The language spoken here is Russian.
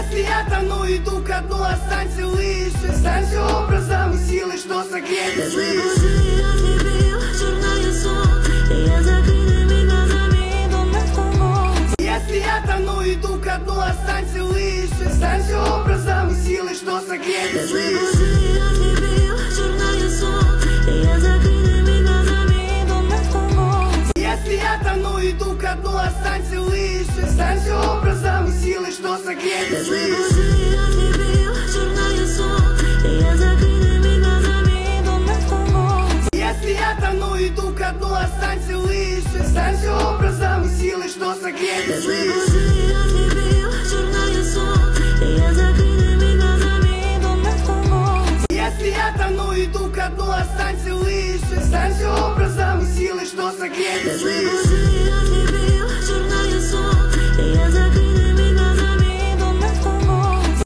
Если я тону, иду ко дну, останься лишь. Останься образом и силой, что согреет. Если глаза я слепил, черное сон, и я закрытыми глазами иду на тобой. Если я тону, иду ко дну, останься лишь. Останься образом и силой, что согреет. Если глаза я слепил, черное сон, и я закрытыми глазами иду на тобой. Если я тону, иду ко дну, останься лишь. Останься образом и силой, что согреет. Если глаза я слепил, черное сон, и я закрытыми глазами иду на тобой. Если я тону, иду ко дну, останься лишь. Останься образом и силой, что согреет. Если глаза я слепил,